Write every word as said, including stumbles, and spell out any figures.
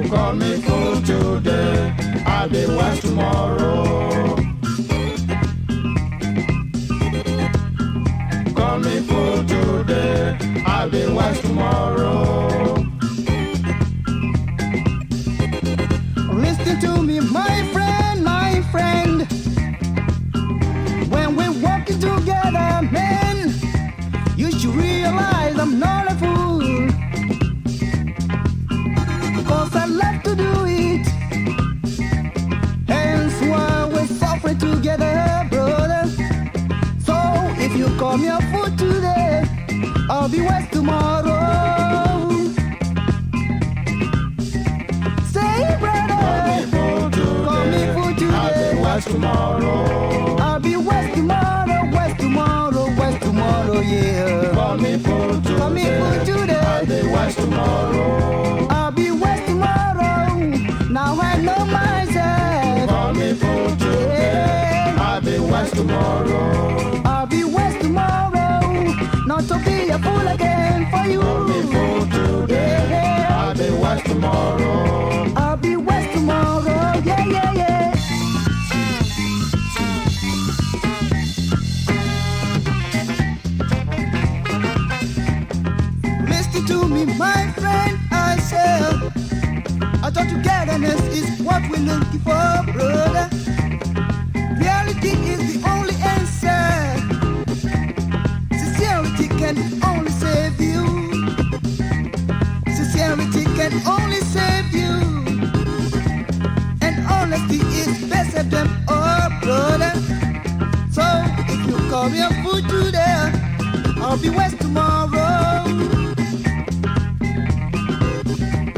Call me fool today, I'll be wise tomorrow. Call me fool today, I'll be wise tomorrow. Listen to me, my friend, my friend. When we're walking together, man, you should realize I'm not a fool. Cause I love to do it. Hence why we're suffering together, brother. So if you call me a fool today, I'll be wise tomorrow. Say, brother, call me fool today, I'll be wise tomorrow. I'll be wise tomorrow, wise tomorrow, wise tomorrow, yeah. Call me fool today, Call me fool today, I'll be wise tomorrow. I'll be wise tomorrow. Now I know myself. Call me fool today, I'll be wise tomorrow. I'll be wise tomorrow. Not to be a fool again for you. Call me fool today, I'll be wise tomorrow. I'll be wise tomorrow. Yeah, yeah, yeah. Listen to me, my friend, I said. I thought togetherness is what we're looking for, brother. Reality is the only answer. Sincerity can only save you. Sincerity can only save you. And honesty is better than all, brother. So if you call me a fool today, I'll be west